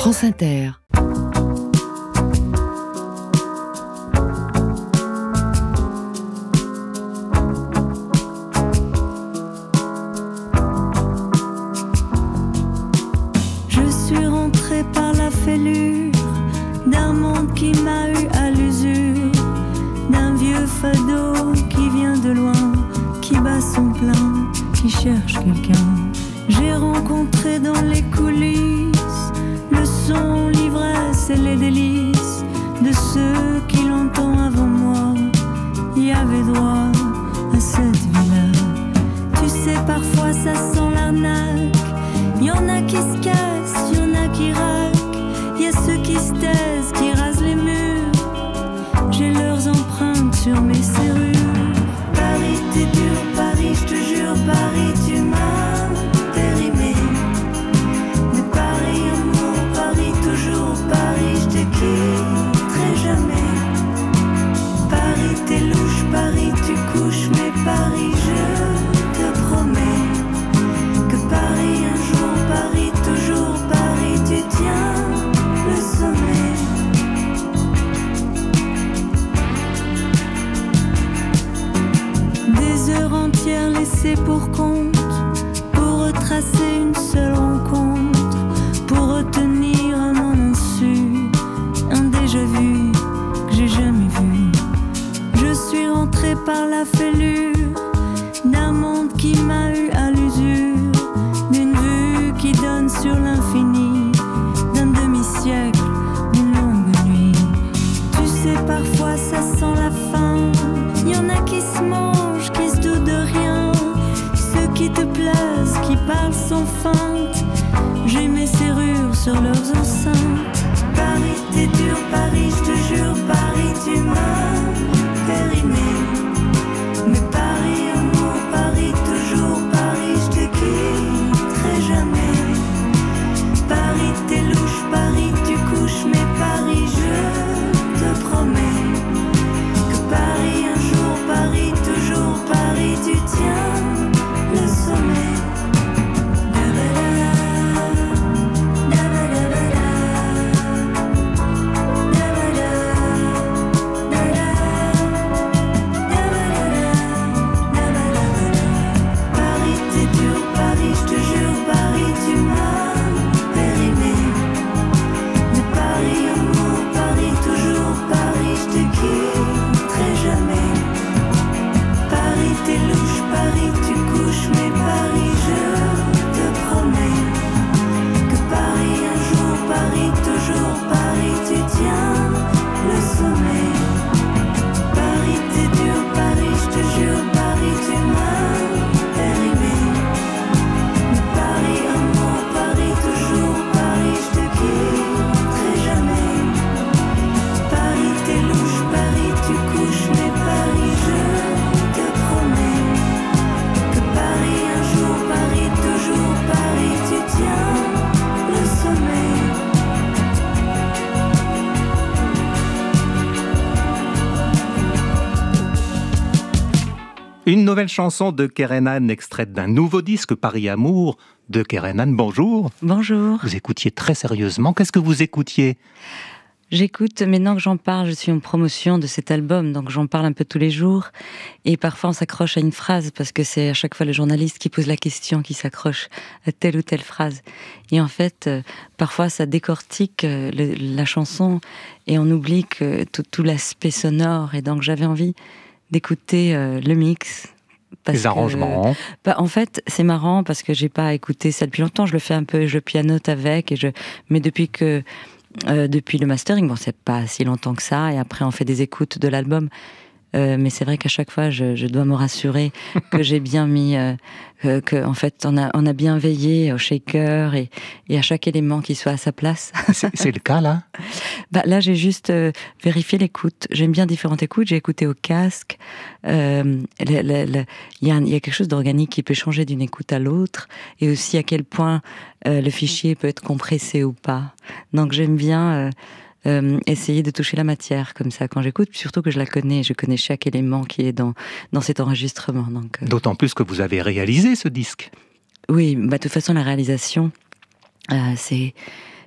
France Inter. Je suis rentrée par la fêlure d'un monde qui m'a eu à l'usure, d'un vieux fado qui vient de loin, qui bat son plein, qui cherche quelqu'un. J'ai rencontré dans les coulisses le son, l'ivresse et les délices de ceux qui longtemps avant moi y avaient droit à cette vie-là. Tu sais, parfois ça sent l'arnaque, y en a qui se cassent, y en a qui raquent, y a ceux qui se taisent, qui rasent les murs. J'ai leurs empreintes sur mes serrures. Paris, t'es dur, Paris, je te jure, Paris, tu m'as périmé. Mais Paris, amour, Paris, toujours, Paris, je te quitterai jamais. Paris, t'es louche, Paris, tu couches, mais Paris, je te promets que Paris, un jour, Paris, toujours, Paris, tu tiens le sommet. Des heures entières laissées pour compte, pour retracer une seule rencontre, pour retenir un moment su, un déjà-vu que j'ai jamais vu. Je suis rentrée par la fêlure d'un monde qui m'a eu à l'usure, d'une vue qui donne sur l'infini, d'un demi-siècle, d'une longue nuit. Tu sais, parfois ça sent la faim, y en a qui se mangent, qui se doutent de rien, ceux qui te plaisent, qui parlent sans feinte. J'ai mes serrures sur leurs enceintes. Paris, t'es dur, Paris, je te jure, Paris, tu m'as périmé. Mais Paris, amour, Paris, toujours, Paris, je te quitterai jamais. Paris, t'es louche, Paris, tu couches, mais Paris, je te promets que Paris, un jour, Paris, toujours, Paris, tu tiens le sommet. Une nouvelle chanson de Kerenan, extraite d'un nouveau disque, Paris Amour, de Kerenan. Bonjour. Bonjour. Vous écoutiez très sérieusement. Qu'est-ce que vous écoutiez ? J'écoute, maintenant que j'en parle, je suis en promotion de cet album, donc j'en parle un peu tous les jours. Et parfois on s'accroche à une phrase, parce que c'est à chaque fois le journaliste qui pose la question, qui s'accroche à telle ou telle phrase. Et en fait, parfois ça décortique la chanson, et on oublie que tout l'aspect sonore. Et donc j'avais envie d'écouter le mix. Les arrangements. En fait, c'est marrant parce que j'ai pas écouté ça depuis longtemps. Je le fais un peu, je pianote avec, mais depuis le mastering, bon, c'est pas si longtemps que ça. Et après, on fait des écoutes de l'album. Mais c'est vrai qu'à chaque fois, je dois me rassurer que j'ai bien mis, que en fait, on a bien veillé au shaker et à chaque élément qui soit à sa place. C'est le cas là. Là, j'ai juste vérifié l'écoute. J'aime bien différentes écoutes. J'ai écouté au casque. Il y a quelque chose d'organique qui peut changer d'une écoute à l'autre, et aussi à quel point le fichier peut être compressé ou pas. Donc j'aime bien essayer de toucher la matière comme ça quand j'écoute, surtout que je connais chaque élément qui est dans cet enregistrement. Donc, d'autant plus que vous avez réalisé ce disque. Oui, de toute façon la réalisation,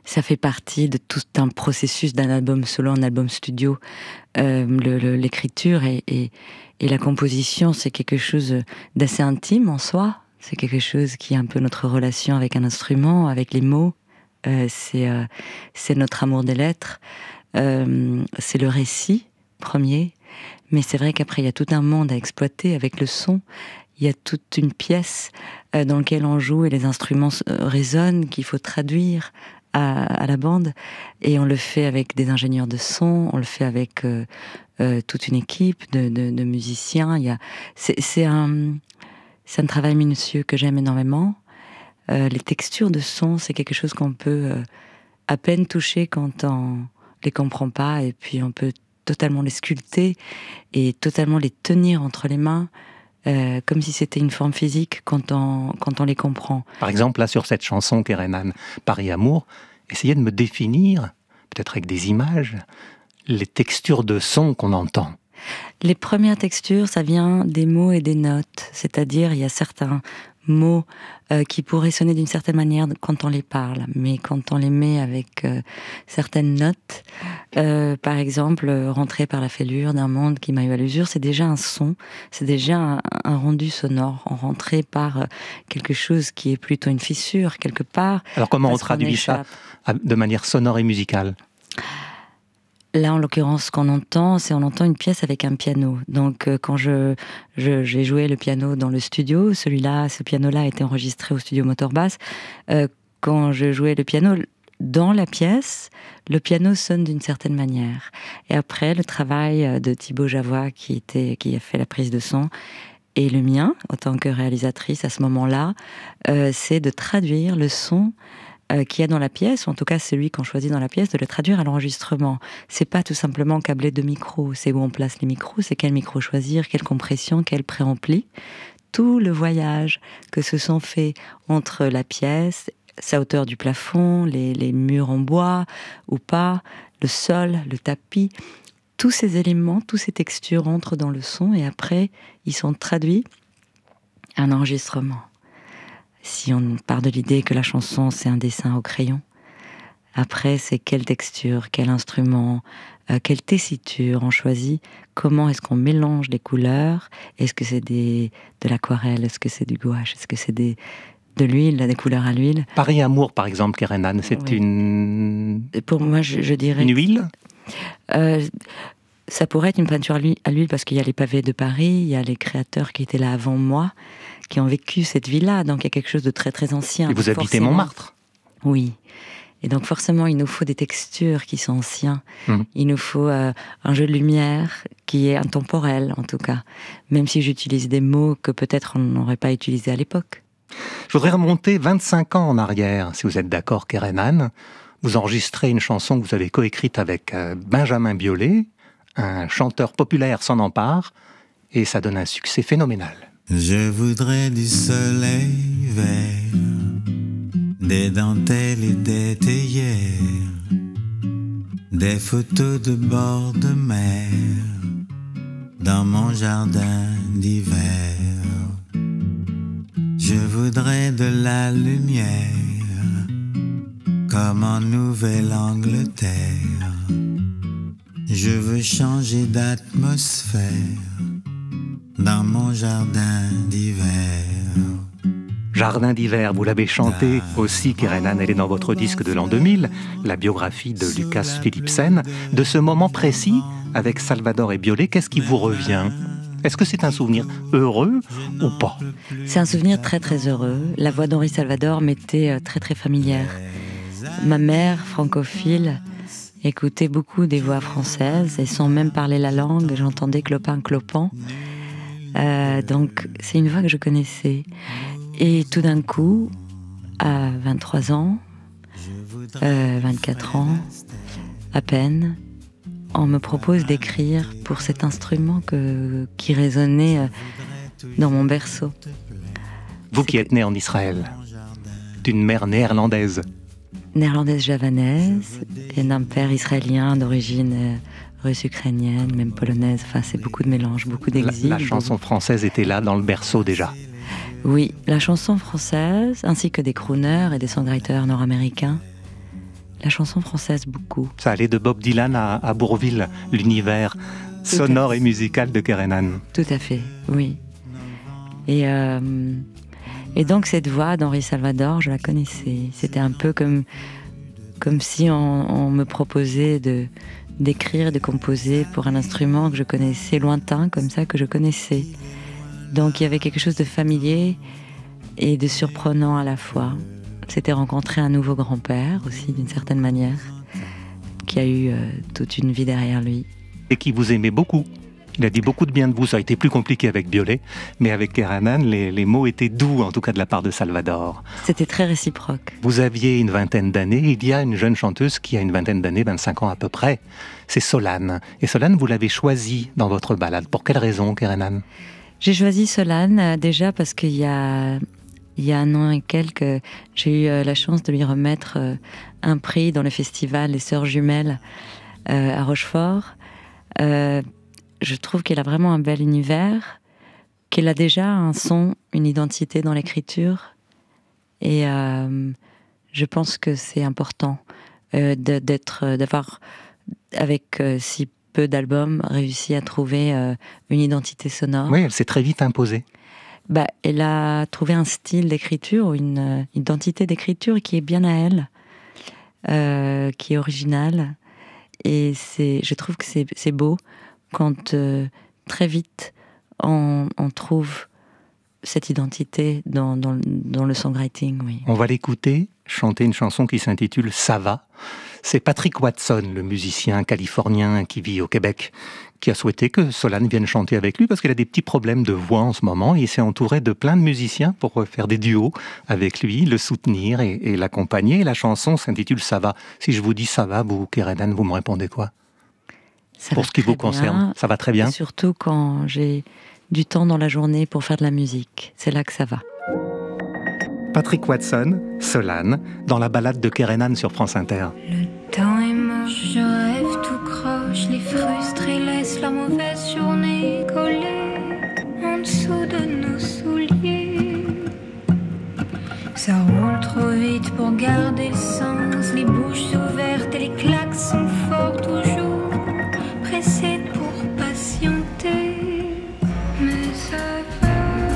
ça fait partie de tout un processus d'un album solo, un album studio. L'écriture et la composition, c'est quelque chose d'assez intime en soi. C'est quelque chose qui est un peu notre relation avec un instrument, avec les mots. C'est notre amour des lettres. C'est le récit premier. Mais c'est vrai qu'après, il y a tout un monde à exploiter avec le son. Il y a toute une pièce dans laquelle on joue et les instruments résonnent, qu'il faut traduire à la bande. Et on le fait avec des ingénieurs de son, on le fait avec toute une équipe de musiciens. C'est un travail minutieux que j'aime énormément. Les textures de son, c'est quelque chose qu'on peut à peine toucher quand on les comprend pas, et puis on peut totalement les sculpter et totalement les tenir entre les mains, comme si c'était une forme physique quand on les comprend. Par exemple, là, sur cette chanson Kerenan, Paris Amour, essayez de me définir, peut-être avec des images, les textures de son qu'on entend. Les premières textures, ça vient des mots et des notes. C'est-à-dire, il y a certains mots qui pourraient sonner d'une certaine manière quand on les parle, mais quand on les met avec certaines notes, par exemple, rentrer par la fêlure d'un monde qui m'a eu à l'usure, c'est déjà un son, c'est déjà un rendu sonore. On rentrait par quelque chose qui est plutôt une fissure, quelque part. Alors comment on traduit ça de manière sonore et musicale ? Là, en l'occurrence, ce qu'on entend, c'est on entend une pièce avec un piano. Donc, quand j'ai joué le piano dans le studio, ce piano-là a été enregistré au studio Motorbass. Quand je jouais le piano dans la pièce, le piano sonne d'une certaine manière. Et après, le travail de Thibaut Javois, qui a fait la prise de son, et le mien, en tant que réalisatrice à ce moment-là, c'est de traduire le son qu'il y a dans la pièce, ou en tout cas celui qu'on choisit dans la pièce, de le traduire à l'enregistrement. C'est pas tout simplement câbler deux micros, c'est où on place les micros, c'est quel micro choisir, quelle compression, quel préampli. Tout le voyage que se sont faits entre la pièce, sa hauteur du plafond, les murs en bois ou pas, le sol, le tapis, tous ces éléments, toutes ces textures entrent dans le son et après, ils sont traduits à un enregistrement. Si on part de l'idée que la chanson, c'est un dessin au crayon, après, c'est quelle texture, quel instrument, quelle tessiture on choisit, comment est-ce qu'on mélange les couleurs, est-ce que c'est de l'aquarelle, est-ce que c'est du gouache, est-ce que c'est de l'huile, des couleurs à l'huile. Paris Amour, par exemple, Kerenan, c'est oui. Une... Pour moi, je dirais... Une huile ça pourrait être une peinture à l'huile parce qu'il y a les pavés de Paris, il y a les créateurs qui étaient là avant moi, qui ont vécu cette vie-là, donc il y a quelque chose de très très ancien. Et vous habitez Montmartre ? Oui. Et donc forcément, il nous faut des textures qui sont anciennes. Il nous faut un jeu de lumière qui est intemporel, en tout cas. Même si j'utilise des mots que peut-être on n'aurait pas utilisés à l'époque. Je voudrais remonter 25 ans en arrière, si vous êtes d'accord, Kerenan. Vous enregistrez une chanson que vous avez coécrite avec Benjamin Biolay. Un chanteur populaire s'en empare et ça donne un succès phénoménal. Je voudrais du soleil vert, des dentelles et des théières, des photos de bord de mer dans mon jardin d'hiver. Je voudrais de la lumière comme en Nouvelle-Angleterre. Je veux changer d'atmosphère dans mon jardin d'hiver. Jardin d'hiver, vous l'avez chanté aussi, Kerenan, elle est dans votre disque de l'an 2000, la biographie de Lucas Philipsen. De ce moment précis, avec Salvador et Biolay, qu'est-ce qui vous revient ? Est-ce que c'est un souvenir heureux ou pas ? C'est un souvenir très très heureux. La voix d'Henri Salvador m'était très très familière. Ma mère, francophile, écoutait beaucoup des voix françaises et sans même parler la langue, j'entendais clopin clopant. Donc c'est une voix que je connaissais. Et tout d'un coup, à 23 ans, 24 ans, à peine, on me propose d'écrire pour cet instrument qui résonnait dans mon berceau. Vous qui êtes né en Israël, d'une mère néerlandaise. Néerlandaise javanaise, et d'un père israélien d'origine russe-ukrainienne, même polonaise. Enfin, c'est beaucoup de mélange, beaucoup d'exil. La chanson française était là dans le berceau déjà. Oui, la chanson française, ainsi que des crooners et des songwriters nord-américains, La chanson française, beaucoup. Ça allait de Bob Dylan à Bourvil, l'univers sonore et musical de Kerenan. Tout à fait, oui. Et donc cette voix d'Henri Salvador, je la connaissais. C'était un peu comme si on me proposait d'écrire, de composer pour un instrument que je connaissais, lointain, comme ça, que je connaissais. Donc il y avait quelque chose de familier et de surprenant à la fois. C'était rencontrer un nouveau grand-père aussi, d'une certaine manière, qui a eu toute une vie derrière lui. Et qui vous aimait beaucoup. Il a dit beaucoup de bien de vous. Ça a été plus compliqué avec Biolay, mais avec Kerenan, les mots étaient doux, en tout cas de la part de Salvador. C'était très réciproque. Vous aviez une vingtaine d'années. Il y a une jeune chanteuse qui a une vingtaine d'années, 25 ans à peu près. C'est Solane. Et Solane, vous l'avez choisie dans votre balade. Pour quelle raison, Kerenan ? J'ai choisi Solane déjà parce qu'il y a 1 an et quelques, j'ai eu la chance de lui remettre un prix dans le festival Les Sœurs Jumelles à Rochefort. Je trouve qu'elle a vraiment un bel univers, qu'elle a déjà un son, une identité dans l'écriture. Et je pense que c'est important d'avoir, avec si peu d'albums, réussi à trouver une identité sonore. Oui, elle s'est très vite imposée. Elle a trouvé un style d'écriture ou une identité d'écriture qui est bien à elle, qui est originale. Et je trouve que c'est beau quand très vite on trouve cette identité dans le songwriting. Oui. On va l'écouter chanter une chanson qui s'intitule « Ça va ». C'est Patrick Watson, le musicien californien qui vit au Québec, qui a souhaité que Solane vienne chanter avec lui parce qu'elle a des petits problèmes de voix en ce moment. Et il s'est entouré de plein de musiciens pour faire des duos avec lui, le soutenir et l'accompagner. Et la chanson s'intitule « Ça va ». Si je vous dis « Ça va », vous, Kerenan, vous me répondez quoi ? Pour ce qui vous concerne, ça va très bien. Surtout quand j'ai du temps dans la journée pour faire de la musique. C'est là que ça va. Patrick Watson, Solane, dans la balade de Kerenan sur France Inter. Le temps est moche, je rêve tout croche. Les frustrés laissent leur mauvaise journée collée en dessous de nos souliers. Ça roule trop vite pour garder le sens. Les bouches ouvertes et les klaxons forts toujours. Pressés pour patienter. Mais ça va.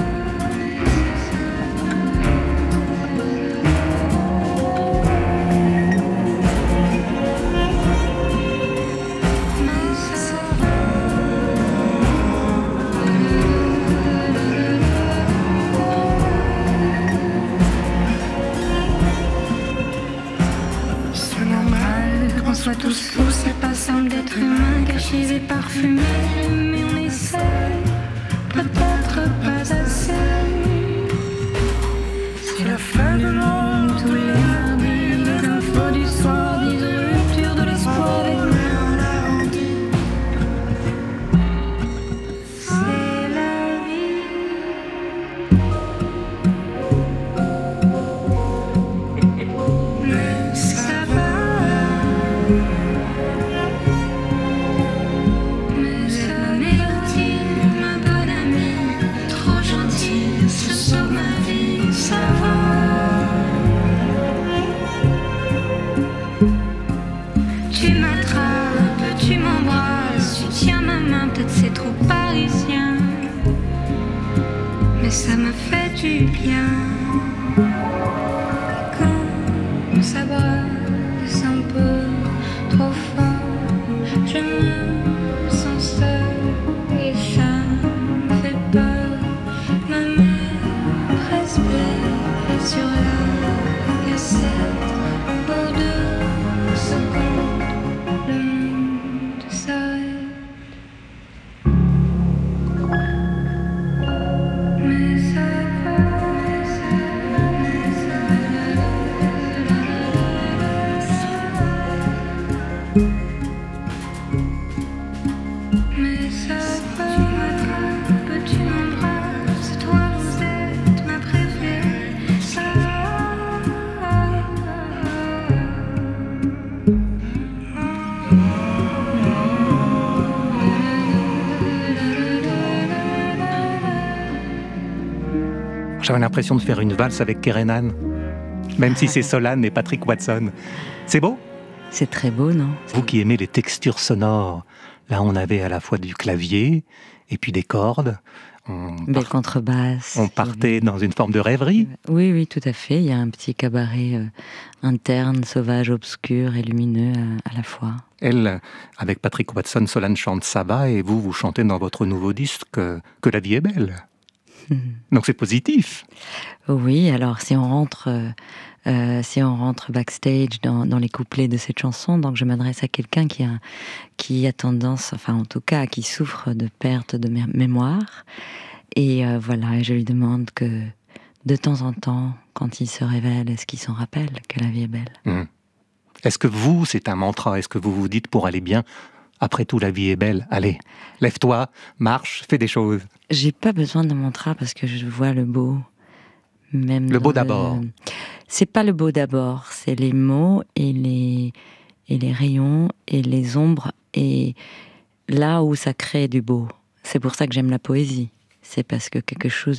Soit tous fous, c'est pas simple d'être humain, cachés et parfumés, mais on essaie, peut-être pas assez. C'est la fin du monde, tous les mardis, les infos du soir, disent rupture de l'espoir avec rien à dire. C'est la vie. Mais ça va. Tu m'attrapes, tu m'embrasses, tu tiens ma main, peut-être c'est trop parisien, mais ça me fait du bien. Quand ça brasse un peu trop fort, je me sens seule et ça me fait peur. Ma main reste belle sur la cassette pour 2 secondes, le monde s'arrête. Mais ça va, mais ça va. Tu m'attrapes, tu m'embrasses, toi vous êtes ma préférée. Ça J'avais l'impression de faire une valse avec Kerenan, même si c'est Solane et Patrick Watson. C'est beau ? C'est très beau, non? Vous qui aimez les textures sonores, là on avait à la fois du clavier et puis des cordes. Belle contrebasse. On partait dans une forme de rêverie. Oui, tout à fait. Il y a un petit cabaret interne, sauvage, obscur et lumineux à la fois. Elle, avec Patrick Watson, Solange chante Saba, et vous chantez dans votre nouveau disque que la vie est belle. Donc c'est positif. Oui, alors si on rentre backstage dans les couplets de cette chanson, donc je m'adresse à quelqu'un qui a tendance, enfin en tout cas, qui souffre de perte de mémoire. Et voilà, je lui demande que de temps en temps, quand il se révèle, est-ce qu'il s'en rappelle que la vie est belle? Est-ce que c'est un mantra? Est-ce que vous vous dites pour aller bien, après tout la vie est belle, allez, lève-toi, marche, fais des choses? J'ai pas besoin de mantra parce que je vois le beau. Même le beau d'abord. C'est pas le beau d'abord, c'est les mots et les rayons et les ombres et là où ça crée du beau. C'est pour ça que j'aime la poésie. C'est parce que quelque chose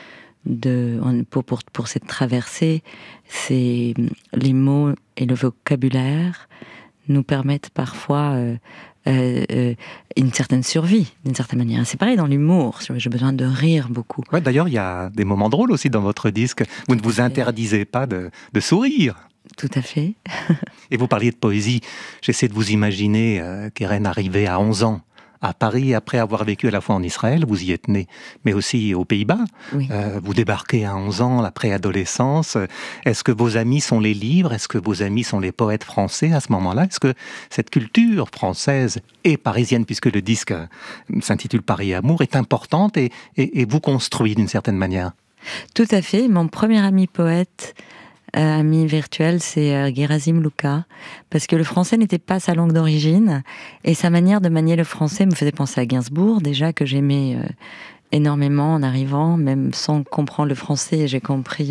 pour cette traversée, c'est les mots et le vocabulaire nous permettent parfois une certaine survie, d'une certaine manière. C'est pareil dans l'humour, j'ai besoin de rire beaucoup. Ouais, d'ailleurs, il y a des moments drôles aussi dans votre disque. Vous ne vous interdisez pas de sourire. Tout à fait. Et vous parliez de poésie. J'essaie de vous imaginer Keren arrivée à 11 ans à Paris, après avoir vécu à la fois en Israël, vous y êtes né, mais aussi aux Pays-Bas. Oui. Vous débarquez à 11 ans, la préadolescence. Est-ce que vos amis sont les livres? Est-ce que vos amis sont les poètes français à ce moment-là? Est-ce que cette culture française et parisienne, puisque le disque s'intitule Paris Amour, est importante et vous construit d'une certaine manière? Tout à fait. Mon premier ami poète, ami virtuel, c'est Gerasim Luka, parce que le français n'était pas sa langue d'origine, et sa manière de manier le français me faisait penser à Gainsbourg, déjà que j'aimais énormément en arrivant, même sans comprendre le français, j'ai compris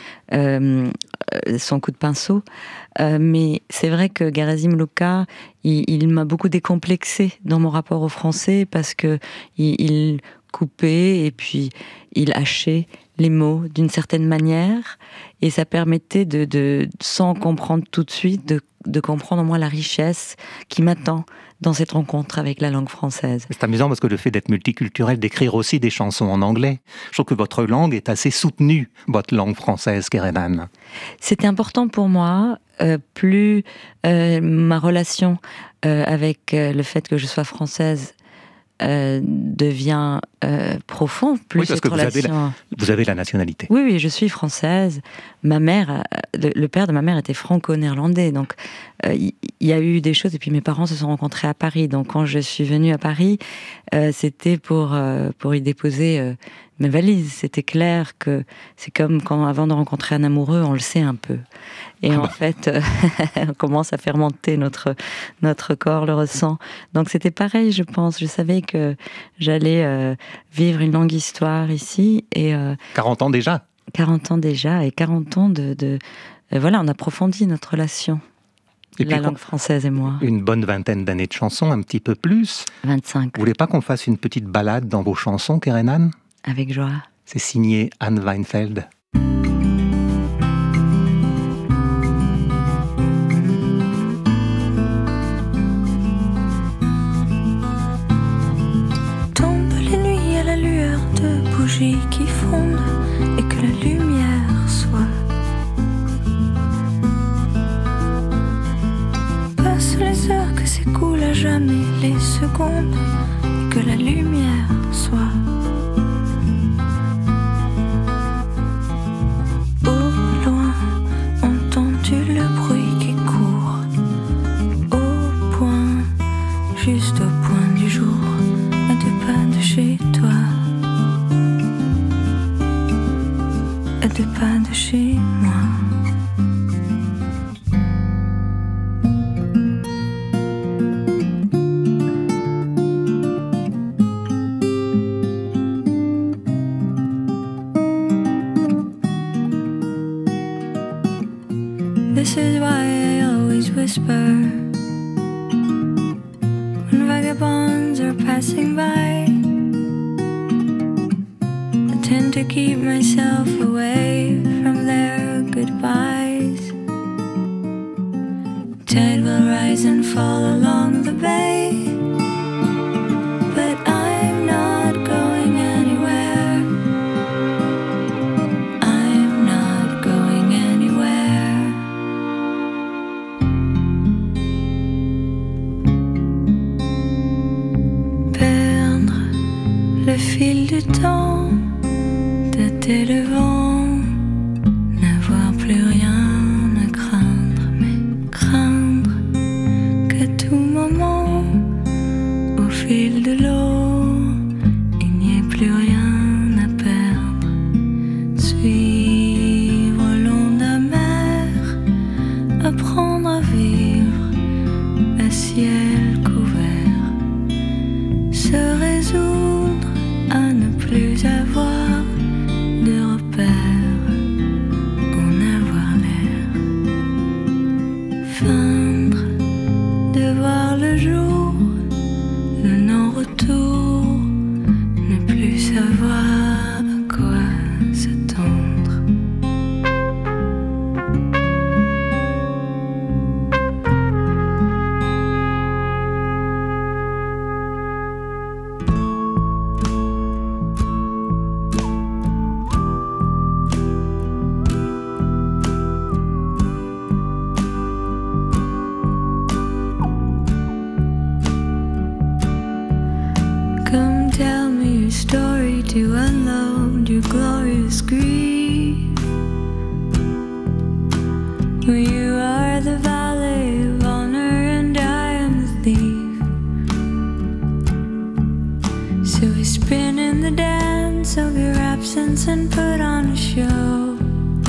son coup de pinceau. Mais c'est vrai que Gerasim Luka, il m'a beaucoup décomplexée dans mon rapport au français, parce que il coupait et puis il hachait les mots d'une certaine manière, et ça permettait sans comprendre tout de suite, de comprendre au moins la richesse qui m'attend dans cette rencontre avec la langue française. C'est amusant parce que le fait d'être multiculturel, d'écrire aussi des chansons en anglais, je trouve que votre langue est assez soutenue, votre langue française, Keren. C'était important pour moi, plus ma relation avec le fait que je sois française devient profond, plus oui, parce cette que relation... vous avez la nationalité. Oui, je suis française. Ma mère, le père de ma mère était franco-néerlandais, donc il y a eu des choses, et puis mes parents se sont rencontrés à Paris, donc quand je suis venue à Paris, c'était pour y déposer mes valises. C'était clair que c'est comme quand, avant de rencontrer un amoureux, on le sait un peu. Et en fait, on commence à fermenter, notre corps le ressent. Donc c'était pareil, je pense. Je savais que j'allais vivre une longue histoire ici. Et 40 ans déjà 40 ans déjà, et 40 ans voilà, on approfondit notre relation. Et la langue française et moi. Une bonne vingtaine d'années de chansons, un petit peu plus. 25. Vous voulez pas qu'on fasse une petite balade dans vos chansons, Keren? Avec joie. C'est signé Anne Weinfeld. Tombent les nuits à la lueur de bougies qui fondent, et que la lumière soit. Passent les heures que s'écoulent à jamais les secondes, et que la lumière soit. Juste au point du jour, à 2 pas de chez toi, à 2 pas de chez moi. This is why I always whisper vagabonds are passing by. I tend to keep myself away from their goodbyes. Tide will rise. rise and fall along the bay. But I'm not going anywhere. I'm not going anywhere. Perdre le fil du temps, tâter le vent, n'avoir plus rien à craindre, mais craindre qu'à tout moment, au fil de l'eau, il n'y ait plus rien à perdre. Suivre l'onde amère, apprendre à vivre à ciel couvert, se résoudre à ne plus avoir de repères, en avoir l'air, feindre de voir le jour, le non-retour, ne plus savoir à quoi s'attendre. Come tell me your story to unload your glorious grief. You are the valet of honor and I am the thief. So we spin in the dance of your absence and put on a show.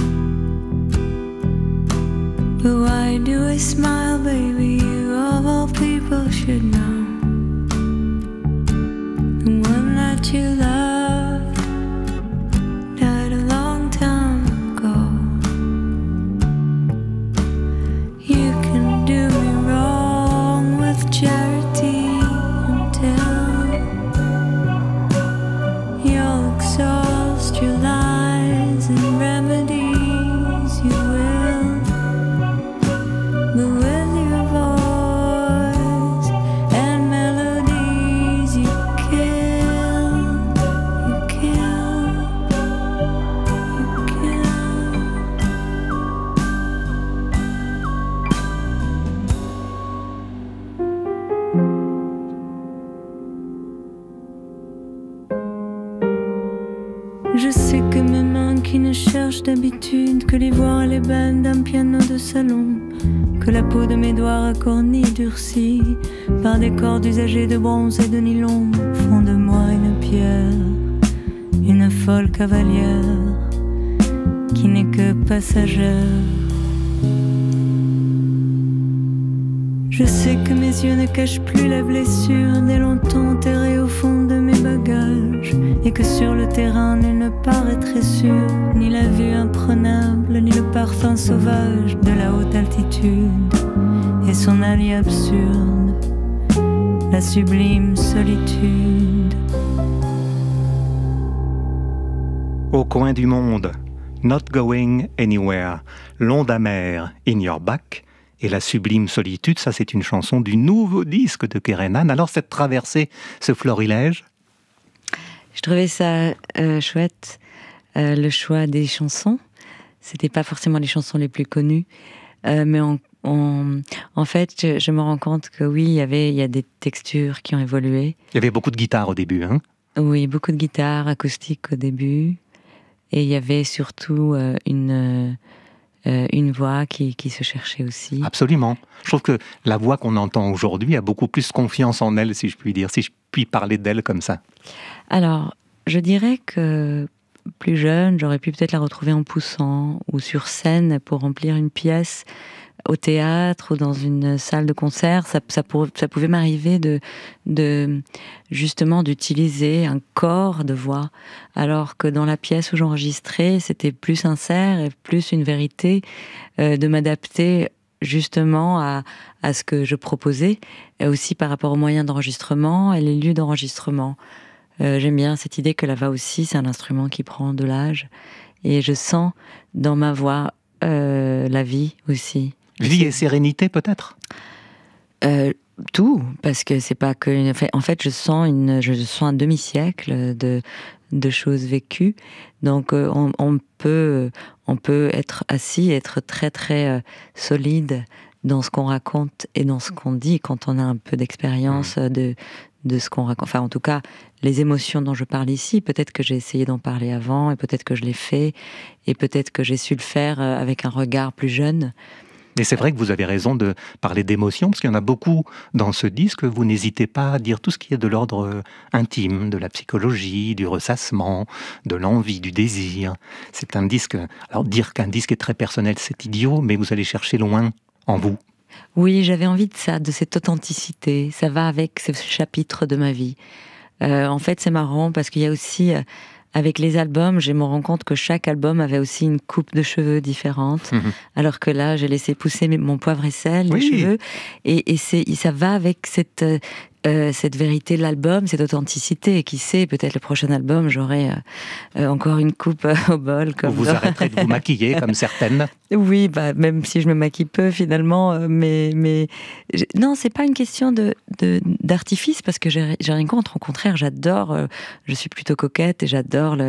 But why do I smile, baby? You of all people should know. The one that you love died a long time ago. You can do me wrong with charity until you'll exhaust your lies and remedies you will. But with your voice and melodies you kill, you kill, you kill. Je sais que mes mains qui ne cherchent d'habitude que les voix et les bandes d'un piano de salon, que la peau de mes doigts racornie durcie par des cordes usagées de bronze et de nylon, font de moi une pierre, une folle cavalière qui n'est que passagère. Je sais que mes yeux ne cachent plus la blessure des longtemps enterrés au fond de mes bagages, et que sur le terrain nul ne paraît très sûr, ni la vue imprenable, ni le parfum sauvage de la haute altitude, et son allié absurde, la sublime solitude. Au coin du monde, Not Going Anywhere, l'onde amère, In Your Back, et la sublime solitude, ça c'est une chanson du nouveau disque de Kerenan. Alors cette traversée, ce florilège? Je trouvais ça chouette, le choix des chansons. C'était pas forcément les chansons les plus connues, mais en fait, je me rends compte que oui, il y a des textures qui ont évolué. Il y avait beaucoup de guitare au début, hein? Oui, beaucoup de guitare acoustique au début, et il y avait surtout une voix qui se cherchait aussi. Absolument. Je trouve que la voix qu'on entend aujourd'hui a beaucoup plus confiance en elle, si je puis dire, si je puis parler d'elle comme ça. Alors, je dirais que plus jeune, j'aurais pu peut-être la retrouver en poussant ou sur scène pour remplir une pièce au théâtre ou dans une salle de concert. Ça pouvait m'arriver de justement d'utiliser un corps de voix, alors que dans la pièce où j'enregistrais, c'était plus sincère et plus une vérité, de m'adapter justement à ce que je proposais, et aussi par rapport aux moyens d'enregistrement et les lieux d'enregistrement. J'aime bien cette idée que la voix aussi, c'est un instrument qui prend de l'âge, et je sens dans ma voix la vie aussi. Vie et sérénité peut-être? Tout, parce que c'est pas que... En fait, je sens un demi-siècle de choses vécues. Donc, on peut être assis, être très, très solide dans ce qu'on raconte et dans ce qu'on dit quand on a un peu d'expérience de ce qu'on raconte. Enfin, en tout cas, les émotions dont je parle ici, peut-être que j'ai essayé d'en parler avant, et peut-être que je l'ai fait, et peut-être que j'ai su le faire avec un regard plus jeune. Et c'est vrai que vous avez raison de parler d'émotions, parce qu'il y en a beaucoup dans ce disque. Vous n'hésitez pas à dire tout ce qui est de l'ordre intime, de la psychologie, du ressassement, de l'envie, du désir. C'est un disque... Alors dire qu'un disque est très personnel, c'est idiot, mais vous allez chercher loin en vous. Oui, j'avais envie de ça, de cette authenticité. Ça va avec ce chapitre de ma vie. En fait, c'est marrant, parce qu'il y a aussi... Avec les albums, je me rends compte que chaque album avait aussi une coupe de cheveux différente, alors que là, j'ai laissé pousser mon poivre et sel, les cheveux, et ça va avec cette vérité de l'album, cette authenticité. Et qui sait, peut-être le prochain album, j'aurai encore une coupe au bol. Comme vous arrêterez de vous maquiller, comme certaines. Oui, même si je me maquille peu finalement, mais non, c'est pas une question d'artifice, parce que j'ai rien contre. Au contraire, j'adore. Je suis plutôt coquette et j'adore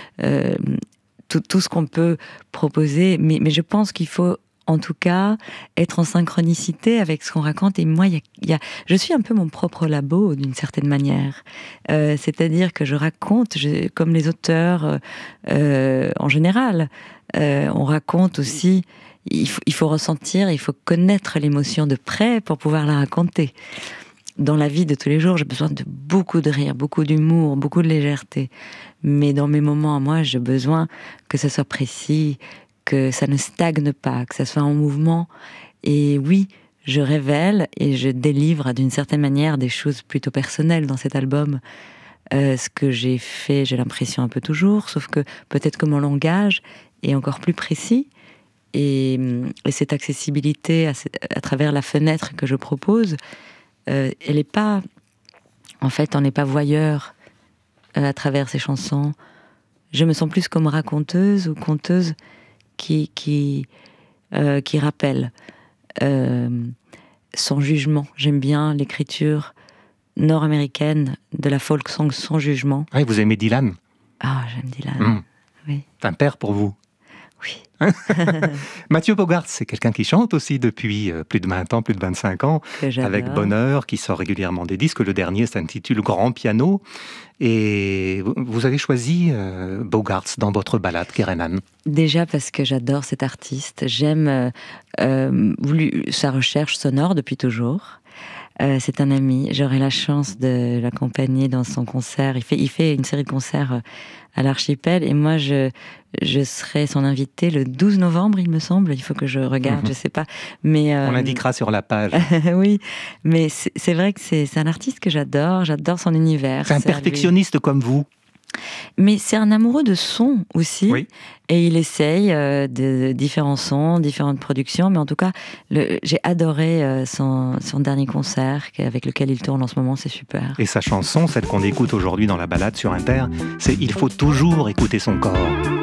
tout ce qu'on peut proposer. Mais je pense qu'il faut, en tout cas, être en synchronicité avec ce qu'on raconte. Et moi, je suis un peu mon propre labo, d'une certaine manière. C'est-à-dire que je raconte, comme les auteurs en général. On raconte aussi, il faut ressentir, il faut connaître l'émotion de près pour pouvoir la raconter. Dans la vie de tous les jours, j'ai besoin de beaucoup de rire, beaucoup d'humour, beaucoup de légèreté. Mais dans mes moments à moi, j'ai besoin que ça soit précis, que ça ne stagne pas, que ça soit en mouvement. Et oui, je révèle et je délivre d'une certaine manière des choses plutôt personnelles dans cet album. Ce que j'ai fait, j'ai l'impression un peu toujours, sauf que peut-être que mon langage est encore plus précis. Et cette accessibilité à travers la fenêtre que je propose, elle n'est pas... En fait, on n'est pas voyeur à travers ces chansons. Je me sens plus comme raconteuse ou conteuse qui rappelle sans jugement. J'aime bien l'écriture nord-américaine de la folk song sans jugement. Ah, vous aimez Dylan? Ah, j'aime Dylan. Oui. C'est un père pour vous? Oui. Mathieu Bogart, c'est quelqu'un qui chante aussi depuis plus de 20 ans, plus de 25 ans, avec Bonheur, qui sort régulièrement des disques. Le dernier s'intitule Grand Piano. Et vous avez choisi Bogart dans votre ballade, Kerenan. Déjà parce que j'adore cet artiste. J'aime sa recherche sonore depuis toujours. C'est un ami. J'aurai la chance de l'accompagner dans son concert. Il fait une série de concerts à l'Archipel. Et moi, je serai son invité le 12 novembre, il me semble. Il faut que je regarde, je sais pas. Mais, on l'indiquera sur la page. Oui, mais c'est vrai que c'est un artiste que j'adore. J'adore son univers. C'est un perfectionniste comme vous. Mais c'est un amoureux de son aussi, oui. Et il essaye de différents sons, différentes productions, mais en tout cas, j'ai adoré son dernier concert avec lequel il tourne en ce moment, c'est super. Et sa chanson, celle qu'on écoute aujourd'hui dans la balade sur Inter, c'est « Il faut toujours écouter son corps ».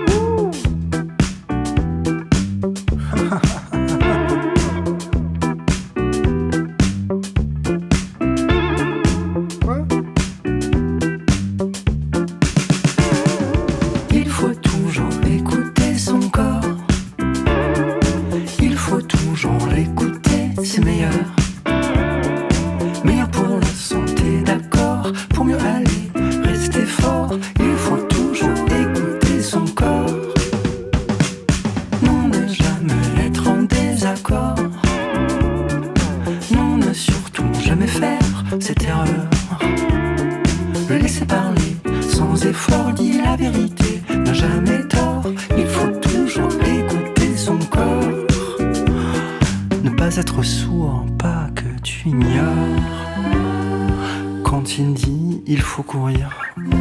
Être sourd, pas que tu ignores. Quand il dit il faut courir,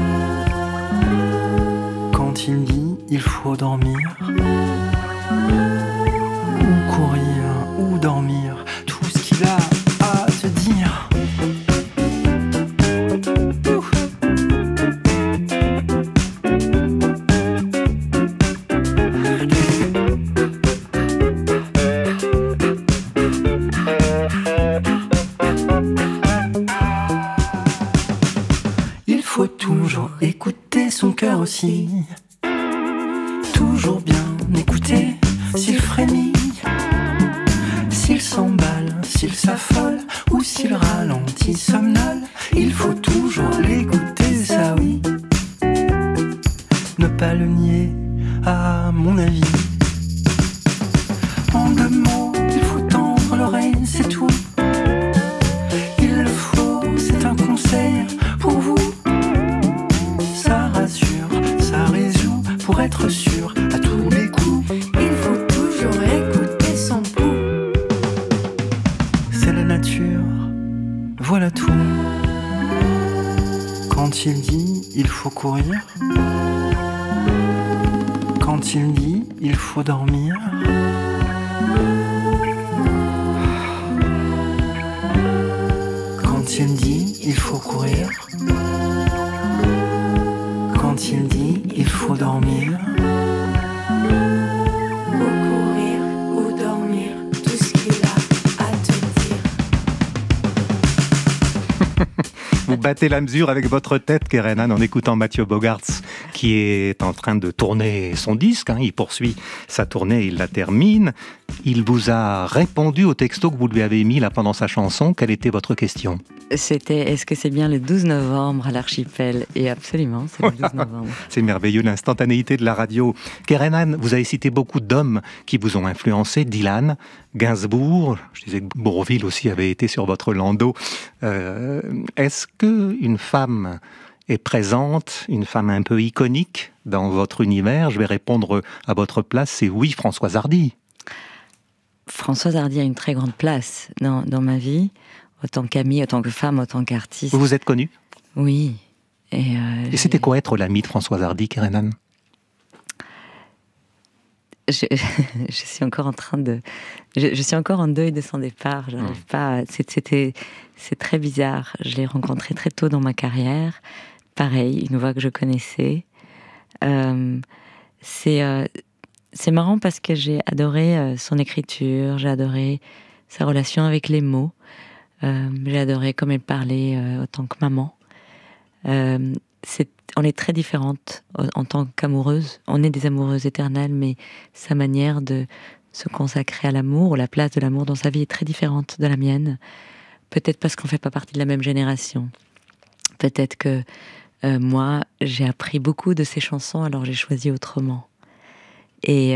quand il dit il faut dormir, ou courir, ou dormir, tout ce qu'il a à te dire. aussi. Toujours bien écouter s'il frémit, s'il s'emballe, s'il s'affole ou s'il ralentit, somnole. Il faut toujours l'écouter, ça oui. Ne pas le nier, à mon avis. En 2 mots, il faut tendre l'oreille, c'est tout. Il le faut, c'est un conseil pour vous. Ça rassure, ça résout, pour être sûr à tous les coups. Il faut toujours écouter son pouls. C'est la nature, voilà tout. Quand il dit, il faut courir. Quand il dit, il faut dormir. Quand il dit, il faut courir. Quand il dit, il faut dormir. Ou courir, ou dormir, tout ce qu'il a à te dire. Vous battez la mesure avec votre tête, Kerenan, en écoutant Mathieu Bogaerts, qui est en train de tourner son disque. Il poursuit sa tournée, il la termine. Il vous a répondu au texto que vous lui avez mis là pendant sa chanson. Quelle était votre question ? C'était, est-ce que c'est bien le 12 novembre à l'Archipel ? Et absolument, c'est le 12 novembre. C'est merveilleux, l'instantanéité de la radio. Kerenan, vous avez cité beaucoup d'hommes qui vous ont influencé. Dylan, Gainsbourg, je disais que Bourvil aussi avait été sur votre landau. Est-ce qu'une femme est présente, une femme un peu iconique dans votre univers ? Je vais répondre à votre place, c'est oui, Françoise Hardy. Françoise Hardy a une très grande place dans ma vie, autant qu'amie, autant que femme, autant qu'artiste. Vous vous êtes connue ? Oui. Et c'était quoi être l'amie de Françoise Hardy, Kerenan ? Je suis encore en train de... Je suis encore en deuil de son départ. J'arrive pas... C'est très bizarre. Je l'ai rencontrée très tôt dans ma carrière. Pareil, une voix que je connaissais. C'est marrant parce que j'ai adoré son écriture, j'ai adoré sa relation avec les mots, j'ai adoré comme elle parlait autant que maman. On est très différentes en tant qu'amoureuses. On est des amoureuses éternelles, mais sa manière de se consacrer à l'amour, ou la place de l'amour dans sa vie est très différente de la mienne. Peut-être parce qu'on ne fait pas partie de la même génération. Peut-être que moi, j'ai appris beaucoup de ses chansons, alors j'ai choisi autrement. Et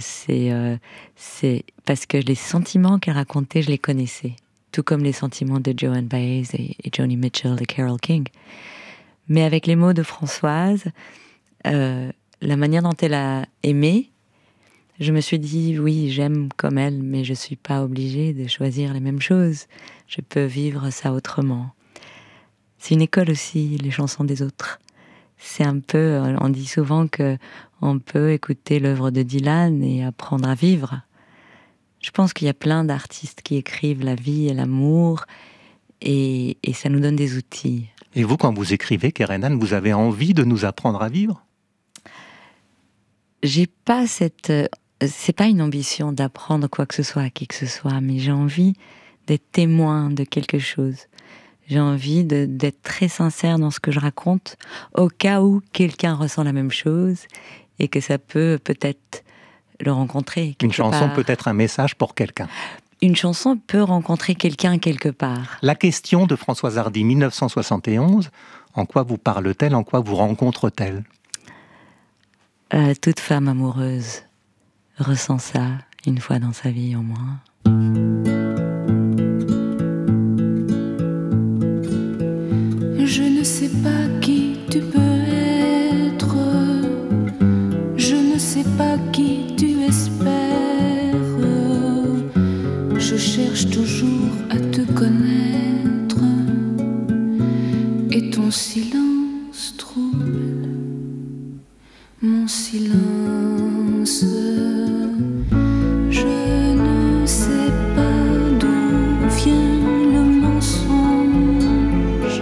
c'est parce que les sentiments qu'elle racontait, je les connaissais. Tout comme les sentiments de Joan Baez et Joni Mitchell et Carole King. Mais avec les mots de Françoise, la manière dont elle a aimé, je me suis dit, oui, j'aime comme elle, mais je ne suis pas obligée de choisir les mêmes choses. Je peux vivre ça autrement. C'est une école aussi, les chansons des autres. C'est un peu, on dit souvent qu'on peut écouter l'œuvre de Dylan et apprendre à vivre. Je pense qu'il y a plein d'artistes qui écrivent la vie et l'amour, et ça nous donne des outils. Et vous, quand vous écrivez, Kerenan, vous avez envie de nous apprendre à vivre ? J'ai pas c'est pas une ambition d'apprendre quoi que ce soit à qui que ce soit, mais j'ai envie d'être témoin de quelque chose. J'ai envie d'être très sincère dans ce que je raconte, au cas où quelqu'un ressent la même chose et que ça peut-être le rencontrer. Une chanson peut être un message pour quelqu'un. Une chanson peut rencontrer quelqu'un quelque part. La question de Françoise Hardy, 1971, en quoi vous parle-t-elle, en quoi vous rencontre-t-elle ? Toute femme amoureuse ressent ça une fois dans sa vie au moins. Je ne sais pas qui tu peux être, je ne sais pas qui tu espères. Je cherche toujours à te connaître, et ton silence trouble mon silence. Je ne sais pas d'où vient le mensonge.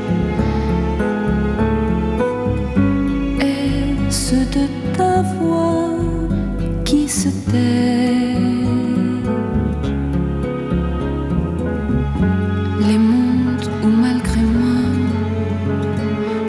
Est-ce de ta voix qui se tait? Les mondes où malgré moi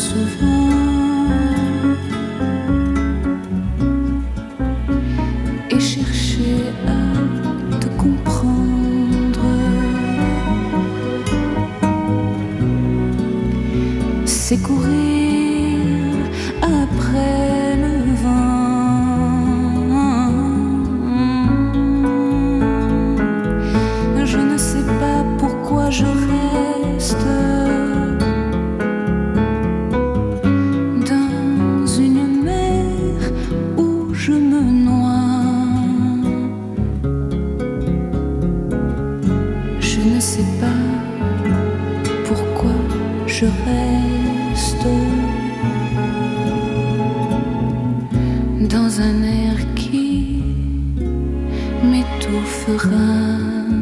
souvent et chercher à te comprendre. C'est courir après le vent. Je ne sais pas pourquoi je reste dans une mer où je me noie. Je ne sais pas pourquoi je reste dans un air qui m'étouffera.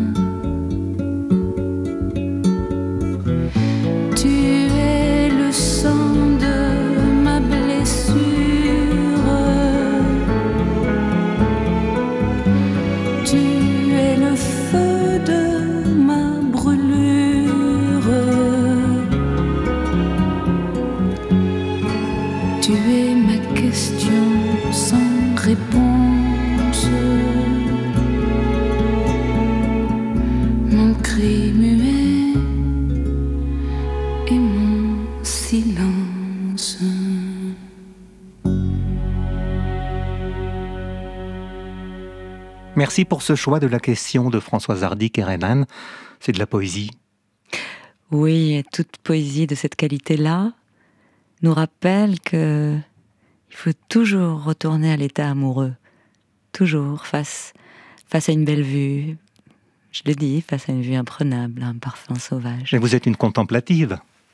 Tu es le sang de ma blessure. Tu es le feu de ma brûlure. Tu es ma question sans réponse, mon cri muet et mon silence. Merci pour ce choix de la question de Françoise Hardy-Kerenan. C'est de la poésie. Oui, et toute poésie de cette qualité-là nous rappelle que il faut toujours retourner à l'état amoureux, toujours face à une belle vue. Je le dis, face à une vue imprenable, un parfum sauvage. Mais vous êtes une contemplative.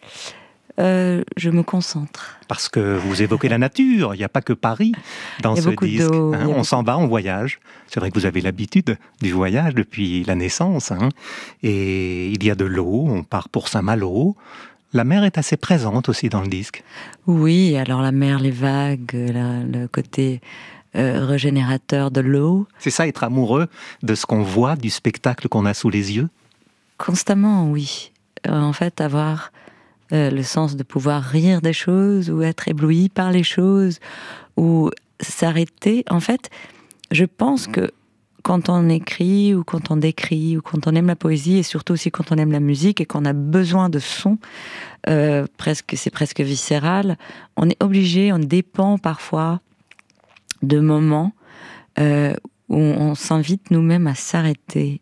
Je me concentre. Parce que vous évoquez la nature, il n'y a pas que Paris dans ce disque. D'eau, on s'en va, on voyage. C'est vrai que vous avez l'habitude du voyage depuis la naissance. Et il y a de l'eau, on part pour Saint-Malo. La mer est assez présente aussi dans le disque. Oui, alors la mer, les vagues, le côté régénérateur de l'eau. C'est ça, être amoureux de ce qu'on voit, du spectacle qu'on a sous les yeux? Constamment, oui. En fait, avoir le sens de pouvoir rire des choses ou être ébloui par les choses ou s'arrêter. En fait, je pense que quand on écrit ou quand on décrit ou quand on aime la poésie et surtout aussi quand on aime la musique et qu'on a besoin de sons, c'est presque viscéral, on est obligé, on dépend parfois de moments où on s'invite nous-mêmes à s'arrêter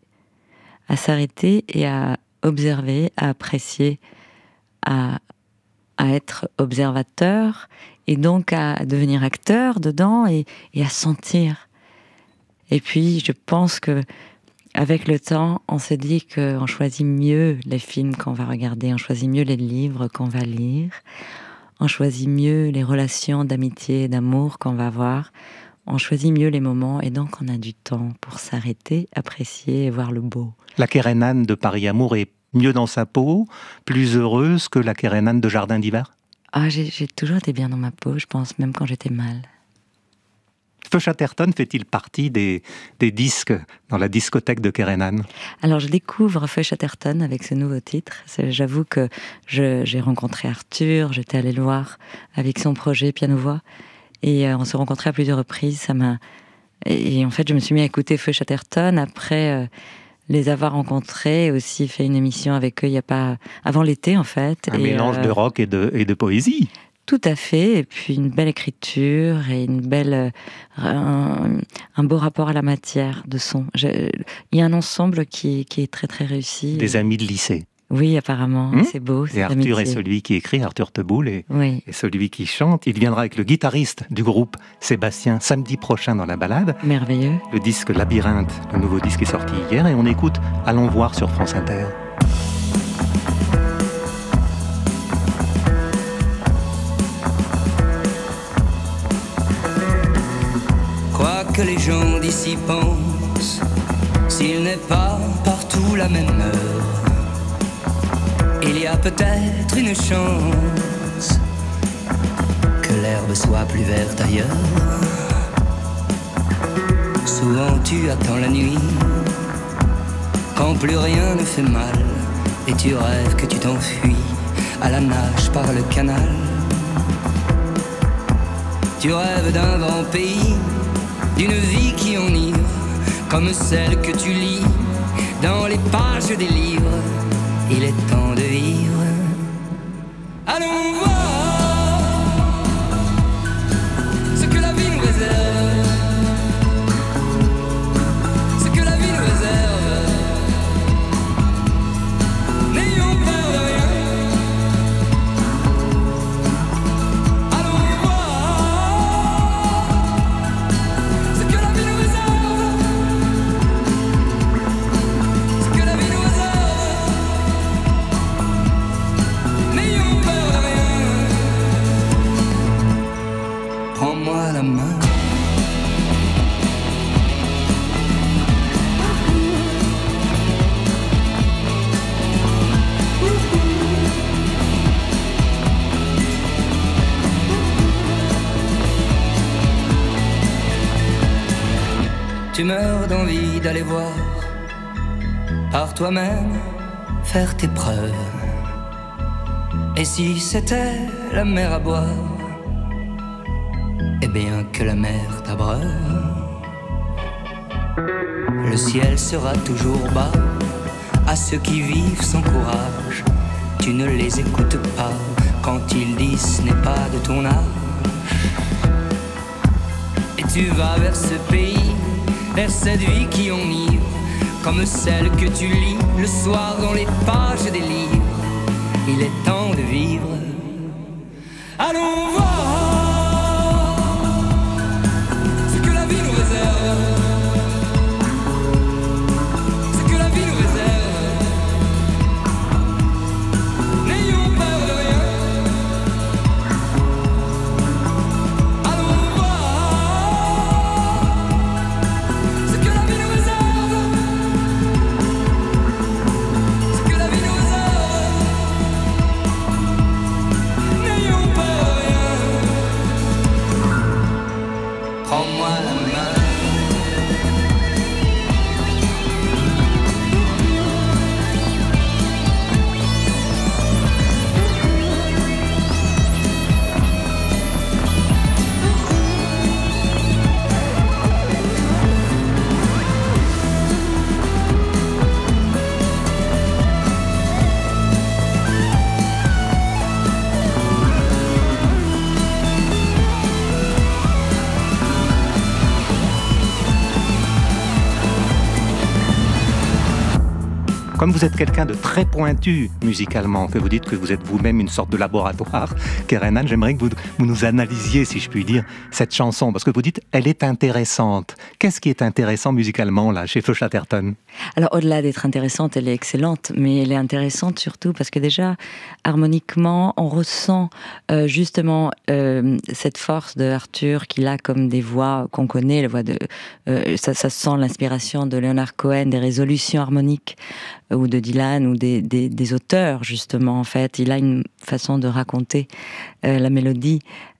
et à observer, à apprécier, à être observateur et donc à devenir acteur dedans et à sentir. Et puis, je pense que avec le temps, on se dit qu'on choisit mieux les films qu'on va regarder, on choisit mieux les livres qu'on va lire, on choisit mieux les relations d'amitié et d'amour qu'on va avoir, on choisit mieux les moments et donc on a du temps pour s'arrêter, apprécier et voir le beau. La Kerenan de Paris Amour est mieux dans sa peau, plus heureuse que la Kerenan de Jardin d'hiver? Ah, j'ai toujours été bien dans ma peau, je pense, même quand j'étais mal. Feu Chatterton fait-il partie des disques dans la discothèque de Kerenan? Alors, je découvre Feu Chatterton avec ce nouveau titre. J'avoue que j'ai rencontré Arthur, j'étais allée le voir avec son projet Piano-Voix, et on s'est rencontrés à plusieurs reprises. Et en fait, je me suis mis à écouter Feu Chatterton après les avoir rencontrés, aussi fait une émission avec eux avant l'été en fait. Un mélange de rock et de poésie. Tout à fait, et puis une belle écriture et un beau rapport à la matière de son. Il y a un ensemble qui est très très réussi. Des amis de lycée. Oui, apparemment, c'est beau. Et Arthur est celui qui écrit, Arthur Teboul, et celui qui chante. Il viendra avec le guitariste du groupe, Sébastien, samedi prochain dans la balade. Merveilleux. Le disque Labyrinthe, le nouveau disque est sorti hier, et on écoute Allons voir sur France Inter. Quoi que les gens d'ici pensent, s'il n'est pas partout la même heure, il y a peut-être une chance que l'herbe soit plus verte ailleurs. Souvent tu attends la nuit, quand plus rien ne fait mal, et tu rêves que tu t'enfuis à la nage par le canal. Tu rêves d'un grand pays, d'une vie qui enivre, comme celle que tu lis dans les pages des livres. Il est temps de vivre. Allons voir ce que la vie nous réserve, ce que la vie nous réserve. N'ayons peur de rien. Allons voir ce que la vie nous réserve, ce que la vie nous réserve. N'ayons peur de rien. Prends-moi la main. Tu meurs d'envie d'aller voir par toi-même, faire tes preuves. Et si c'était la mer à boire, eh bien que la mer t'abreuve. Le ciel sera toujours bas à ceux qui vivent sans courage. Tu ne les écoutes pas quand ils disent ce n'est pas de ton âge. Et tu vas vers ce pays, vers cette vie qui enivre, comme celle que tu lis le soir dans les pages des livres. Il est temps de vivre. Allons voir ce que la vie nous réserve, ce que la vie nous réserve. N'ayons peur de rien. Allons voir ce que la vie nous réserve, ce que la vie nous réserve. N'ayons peur de rien. Prends-moi la main. Comme vous êtes quelqu'un de très pointu musicalement, que vous dites que vous êtes vous-même une sorte de laboratoire, Kerenan, j'aimerais que vous nous analysiez, si je puis dire, cette chanson, parce que vous dites elle est intéressante. Qu'est-ce qui est intéressant musicalement, là, chez Feu Chatterton ? Alors, au-delà d'être intéressante, elle est excellente, mais elle est intéressante surtout parce que déjà, harmoniquement, on ressent justement cette force de Arthur qu'il a comme des voix qu'on connaît, la voix de... ça sent l'inspiration de Leonard Cohen, des résolutions harmoniques, ou de Dylan, ou des auteurs, justement, en fait. Il a une façon de raconter la mélodie.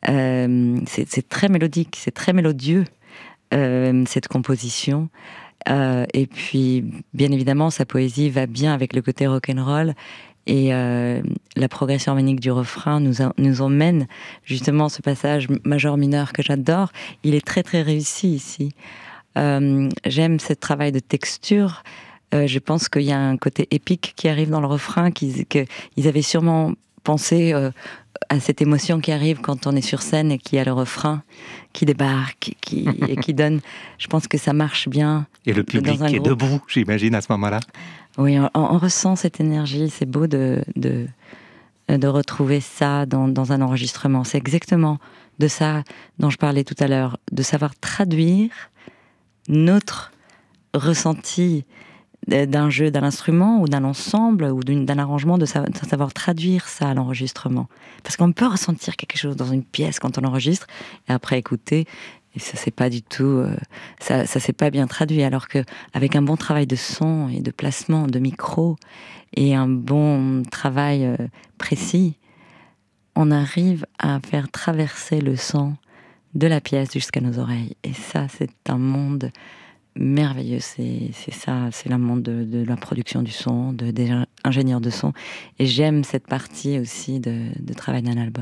C'est très mélodique, c'est très mélodieux, cette composition. Et puis, bien évidemment, sa poésie va bien avec le côté rock'n'roll. Et la progression harmonique du refrain nous emmène justement ce passage majeur-mineur que j'adore. Il est très très réussi ici. J'aime ce travail de texture. Je pense qu'il y a un côté épique qui arrive dans le refrain, qu'ils avaient sûrement pensé à cette émotion qui arrive quand on est sur scène et qu'il y a le refrain qui débarque et qui donne... Je pense que ça marche bien. Et le public qui est debout, j'imagine, à ce moment-là. Oui, on ressent cette énergie. C'est beau de retrouver ça dans un enregistrement. C'est exactement de ça dont je parlais tout à l'heure, de savoir traduire notre ressenti d'un jeu, d'un instrument ou d'un ensemble ou d'un arrangement, de savoir traduire ça à l'enregistrement. Parce qu'on peut ressentir quelque chose dans une pièce quand on enregistre et après écouter, et ça c'est pas du tout, ça s'est pas bien traduit. Alors que avec un bon travail de son et de placement de micro et un bon travail précis, on arrive à faire traverser le son de la pièce jusqu'à nos oreilles. Et ça, c'est un monde merveilleux. C'est ça, c'est le monde de la production du son, des ingénieurs de son. Et j'aime cette partie aussi de travail d'un album.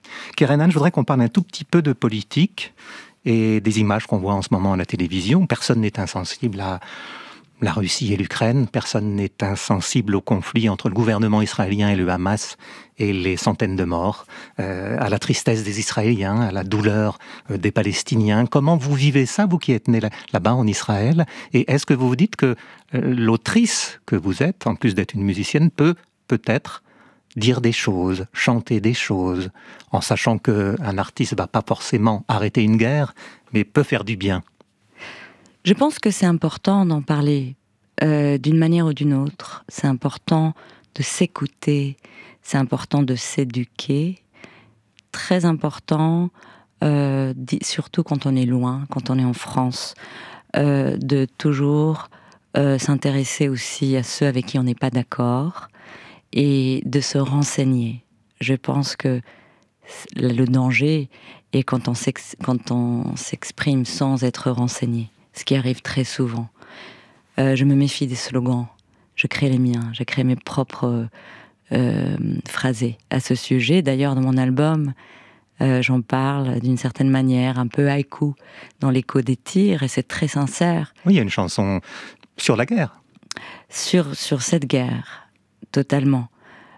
Kerenan, je voudrais qu'on parle un tout petit peu de politique et des images qu'on voit en ce moment à la télévision. Personne n'est insensible à la Russie et l'Ukraine. Personne n'est insensible au conflit entre le gouvernement israélien et le Hamas et les centaines de morts, à la tristesse des Israéliens, à la douleur des Palestiniens. Comment vous vivez ça, vous qui êtes né là-bas en Israël? Et est-ce que vous vous dites que l'autrice que vous êtes, en plus d'être une musicienne, peut peut-être dire des choses, chanter des choses, en sachant qu'un artiste ne va pas forcément arrêter une guerre, mais peut faire du bien? Je pense que c'est important d'en parler d'une manière ou d'une autre. C'est important de s'écouter, c'est important de s'éduquer. Très important, surtout quand on est loin, quand on est en France, de toujours s'intéresser aussi à ceux avec qui on n'est pas d'accord et de se renseigner. Je pense que le danger est quand on s'exprime sans être renseigné, ce qui arrive très souvent. Je me méfie des slogans, je crée les miens, je crée mes propres phrasés à ce sujet. D'ailleurs, dans mon album, j'en parle d'une certaine manière, un peu haïku, dans l'écho des tirs, et c'est très sincère. Oui, il y a une chanson sur la guerre. Sur cette guerre, totalement.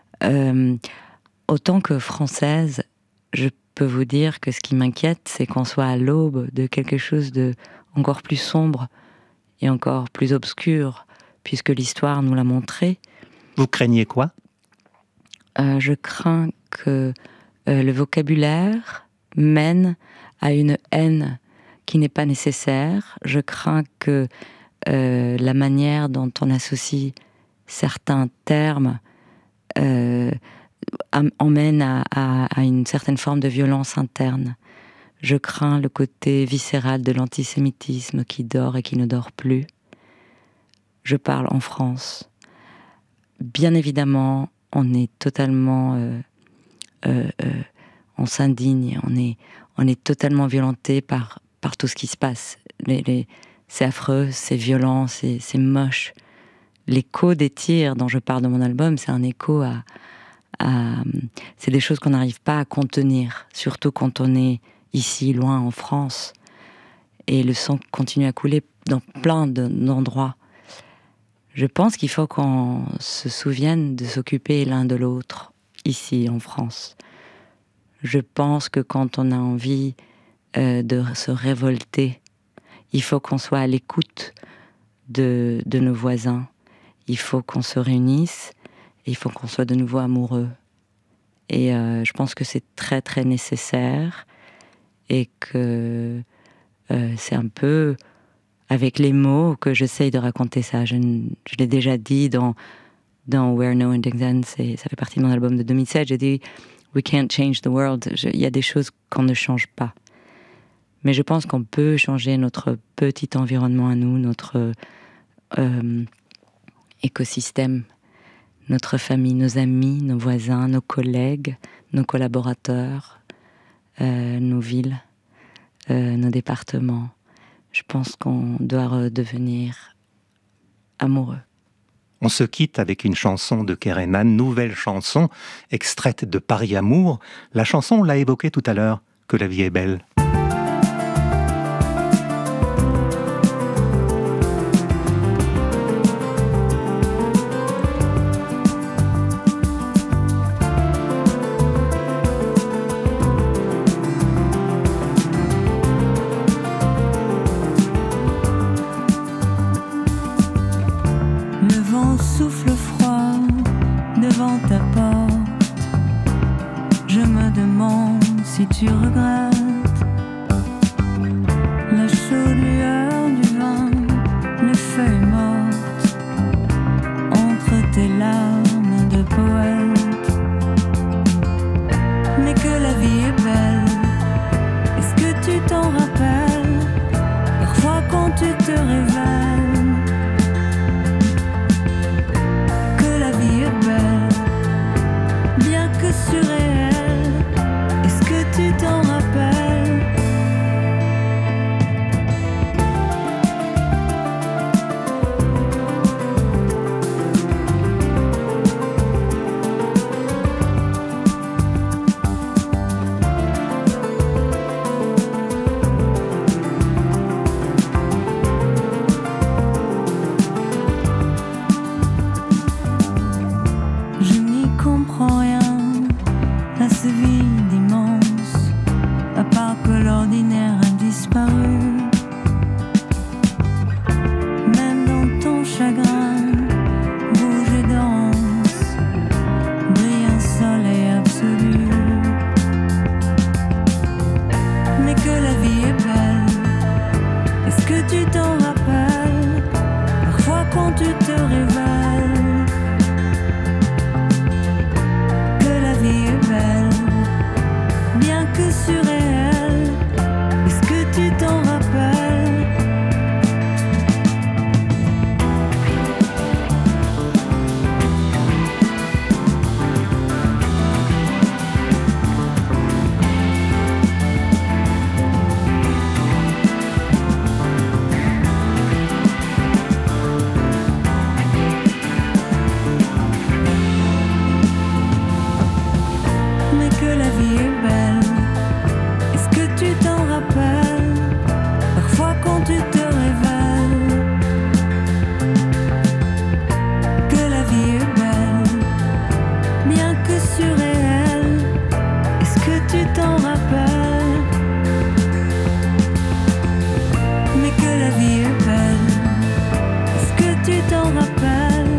Autant que française, je peux vous dire que ce qui m'inquiète, c'est qu'on soit à l'aube de quelque chose de encore plus sombre et encore plus obscur, puisque l'histoire nous l'a montré. Vous craignez quoi ? Je crains que le vocabulaire mène à une haine qui n'est pas nécessaire. Je crains que la manière dont on associe certains termes emmène à une certaine forme de violence interne. Je crains le côté viscéral de l'antisémitisme qui dort et qui ne dort plus. Je parle en France. Bien évidemment, on est totalement... on s'indigne, on est totalement violenté par tout ce qui se passe. C'est affreux, c'est violent, c'est moche. L'écho des tirs dont je parle dans mon album, c'est un écho c'est des choses qu'on n'arrive pas à contenir, surtout quand on est ici, loin, en France. Et le sang continue à couler dans plein d'endroits. Je pense qu'il faut qu'on se souvienne de s'occuper l'un de l'autre, ici, en France. Je pense que quand on a envie de se révolter, il faut qu'on soit à l'écoute de nos voisins. Il faut qu'on se réunisse et il faut qu'on soit de nouveau amoureux. Et je pense que c'est très très nécessaire et que c'est un peu avec les mots que j'essaye de raconter ça. Je l'ai déjà dit dans Where No Ending Ends, et ça fait partie de mon album de 2007. J'ai dit « We can't change the world ». Il y a des choses qu'on ne change pas. Mais je pense qu'on peut changer notre petit environnement à nous, notre écosystème, notre famille, nos amis, nos voisins, nos collègues, nos collaborateurs, nos villes, nos départements. Je pense qu'on doit redevenir amoureux. On se quitte avec une chanson de Kerenan, nouvelle chanson, extraite de Paris Amour. La chanson, on l'a évoquée tout à l'heure, Que la vie est belle. Souffle froid devant ta porte. Je me demande si tu regrettes la chaude lueur du vin, les feuilles mortes entre tes larmes de poète. Mais que la vie est belle, est-ce que tu t'en rappelles? Parfois quand tu te réveilles, surréel, est-ce que tu t'en rappelles? que la vie est belle. Est-ce que tu t'en rappelles? Parfois quand tu te révèles, que la vie est belle, bien que surréelle. Est-ce que tu t'en rappelles? Mais que la vie est belle. Est-ce que tu t'en rappelles?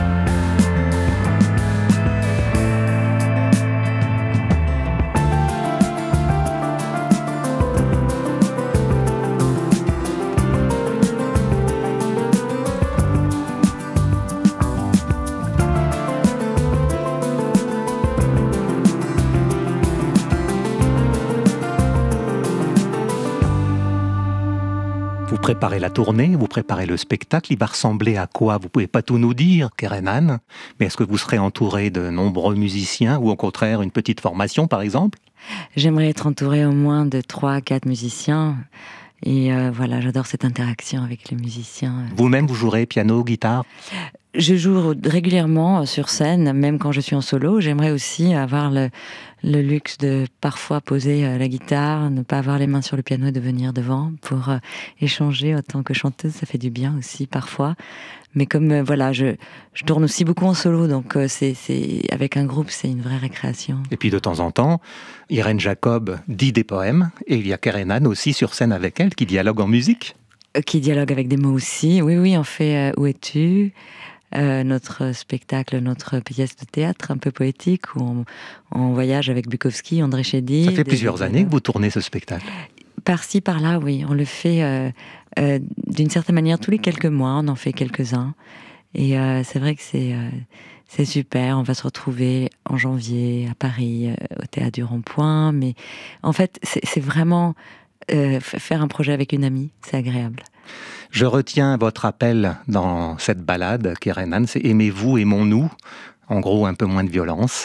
Vous préparez la tournée, vous préparez le spectacle, il va ressembler à quoi? Vous pouvez pas tout nous dire, Kerenan, mais est-ce que vous serez entouré de nombreux musiciens ou au contraire une petite formation par exemple? J'aimerais être entourée au moins de 3-4 musiciens. Et voilà, j'adore cette interaction avec les musiciens. Vous-même, vous jouerez piano, guitare? Je joue régulièrement sur scène, même quand je suis en solo. J'aimerais aussi avoir le luxe de parfois poser la guitare, ne pas avoir les mains sur le piano et de venir devant pour échanger en tant que chanteuse. Ça fait du bien aussi parfois. Mais comme voilà, je tourne aussi beaucoup en solo, donc c'est avec un groupe, c'est une vraie récréation. Et puis de temps en temps, Irène Jacob dit des poèmes, et il y a Kerenan aussi sur scène avec elle, qui dialogue en musique. Qui dialogue avec des mots aussi. Oui, on fait Où es-tu ? Notre spectacle, notre pièce de théâtre un peu poétique, où on voyage avec Bukowski, André Chédid. Ça fait plusieurs années que vous tournez ce spectacle. Par-ci, par-là, oui. On le fait d'une certaine manière tous les quelques mois. On en fait quelques-uns. Et c'est vrai que c'est super. On va se retrouver en janvier à Paris, au Théâtre du Rond-Point. Mais en fait, c'est vraiment faire un projet avec une amie. C'est agréable. Je retiens votre appel dans cette ballade, Kerenan, c'est « Aimez-vous, aimons-nous ». En gros, un peu moins de violence.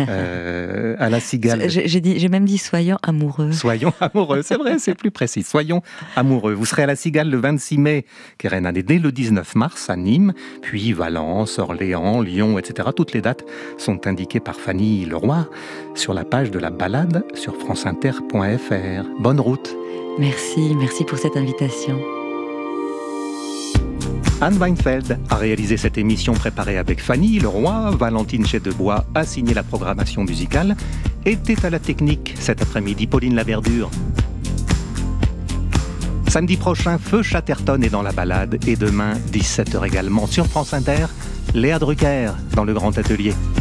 À la Cigale. J'ai même dit soyons amoureux. Soyons amoureux, c'est vrai, c'est plus précis. Soyons amoureux. Vous serez à la Cigale le 26 mai, Kerenan, et dès le 19 mars à Nîmes, puis Valence, Orléans, Lyon, etc. Toutes les dates sont indiquées par Fanny Leroy sur la page de la balade sur franceinter.fr. Bonne route. Merci pour cette invitation. Anne Weinfeld a réalisé cette émission préparée avec Fanny Leroy, Valentine Chedebois a signé la programmation musicale, était à la technique cet après-midi Pauline Laverdure. Samedi prochain, Feu Chatterton est dans la balade et demain, 17h également sur France Inter, Léa Drucker dans le Grand Atelier.